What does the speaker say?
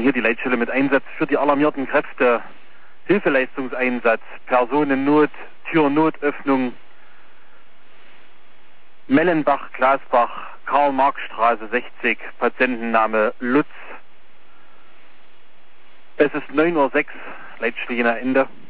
hier die Leitstelle mit Einsatz für die alarmierten Kräfte, Hilfeleistungseinsatz, Personennot, Türnotöffnung, Mellenbach, Glasbach, Karl-Marx-Straße 60, Patientenname Lutz. Es ist 9:06 Uhr, Leitstelle Ende.